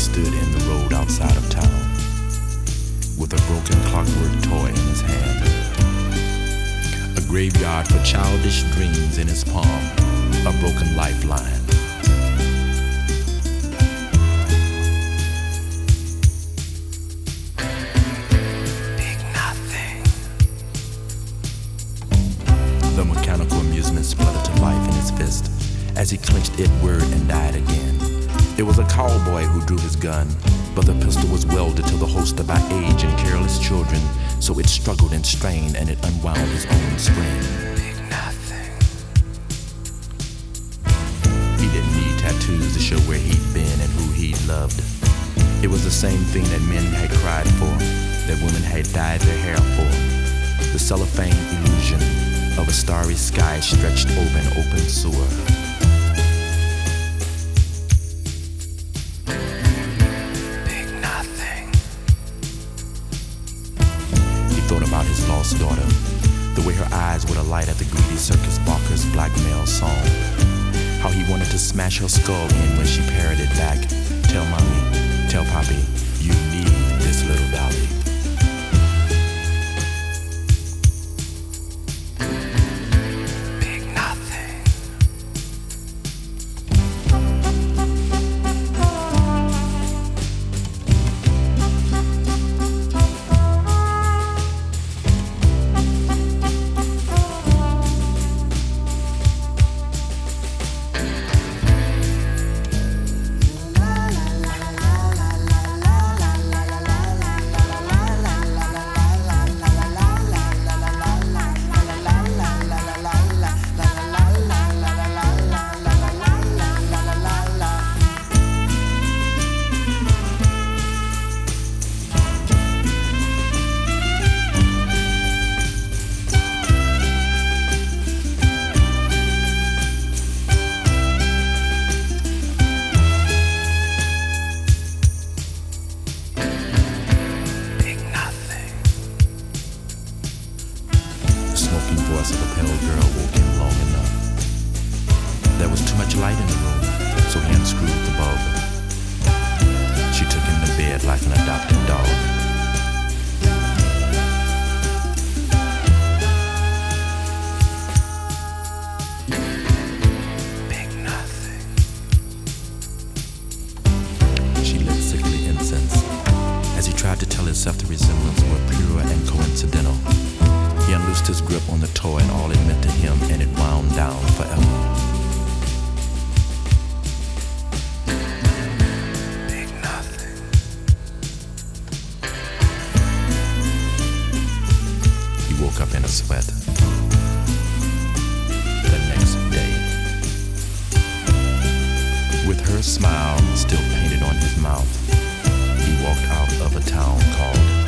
stood in the road outside of town with a broken clockwork toy in his hand, a graveyard for childish dreams in his palm, a broken lifeline. The mechanical amusement spluttered to life in his fist as he clenched it word and died again. It was a cowboy who drew his gun, but the pistol was welded to the holster by age and careless children, so it struggled and strained and it unwound his own spring. Big nothing. He didn't need tattoos to show where he'd been and who he'd loved. It was the same thing that men had cried for, that women had dyed their hair for. The cellophane illusion of a starry sky stretched over an open sewer. Big nothing. He thought about his lost daughter, the way her eyes would alight at the greedy circus barker's blackmail song. How he wanted to smash her skull in when she parroted back, "Tell mommy, tell papi, you need this little dolly." Big nothing. The smoking voice of a pale girl woke him long enough. There was too much light in the room, so he unscrewed the bulb. She took him to bed like an adopted dog. Big nothing. She lit sickly incense as he tried to tell himself the resemblance were pure and coincidental. He unloosed his grip on the toy and all it meant to him, and it wound down forever. Big nothing. He woke up in a sweat. The next day, with her smile still painted on his mouth, he walked out of a town called